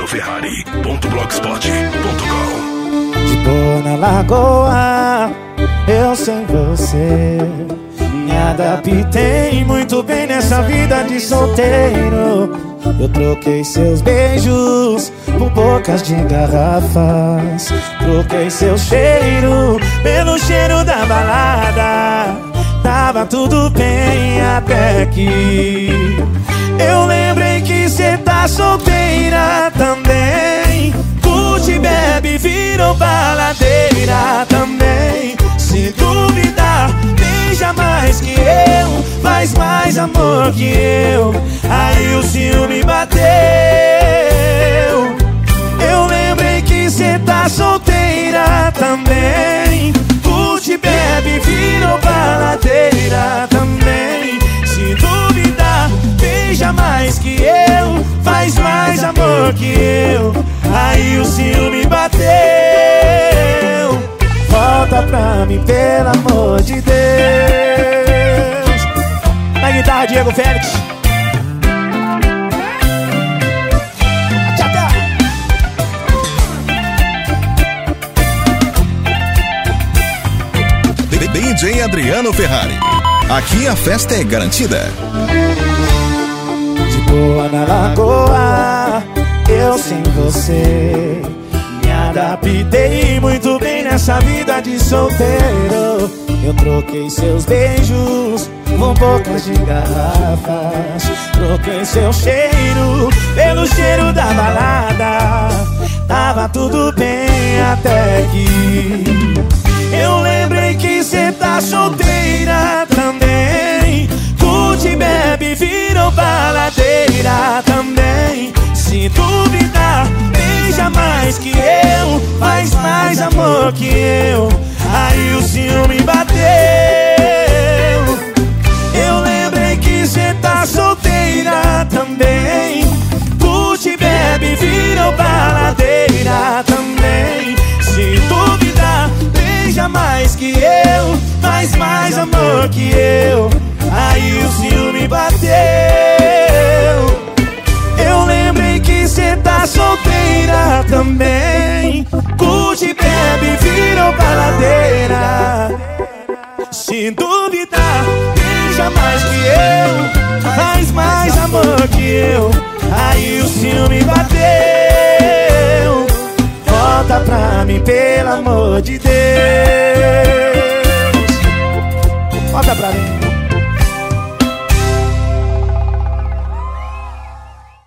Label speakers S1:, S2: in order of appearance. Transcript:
S1: adrianoferrari.blogspot.com.
S2: De boa na lagoa, eu sem você me adaptei muito bem nessa vida de solteiro. Eu troquei seus beijos por bocas de garrafas, troquei seu cheiro pelo cheiro da balada. Tava tudo bem até que eu lembrei que cê tá solteira também. Curte, bebe, virou baladeira também. Se duvidar, beija mais que eu, faz mais amor que eu. Aí o ciúme bateu. Eu lembrei que cê tá solteira também. Curte, bebe, virou baladeira também. Se duvidar, beija mais que eu, faz mais amor que eu. Aí o ciúme bateu. Volta pra mim, pelo amor de Deus. Na guitarra, Diego Félix.
S3: DJ Adriano Ferrari. Aqui a festa é garantida.
S2: De boa na lagoa, eu sem você me adaptei muito bem nessa vida de solteiro. Eu troquei seus beijos com bocas de garrafas, troquei seu cheiro pelo cheiro da balada. Tava tudo bem até que eu lembrei que cê tá solteira também. Curte, bebe, virou baladeira também. Se duvidar, beija mais que eu, faz mais amor que eu. Aí o ciúme bateu. Eu lembrei que cê tá solteira também. Curte, bebe, virou baladeira também. Se duvidar, beija mais que eu, faz mais amor que eu. Aí o ciúme bateu. Eu lembrei que cê tá solteira também. Curte, bebe, virou baladeira. Se duvidar, beija mais que eu, faz mais amor que eu. Aí o ciúme bateu. Volta pra mim, pelo amor de Deus. Volta pra mim.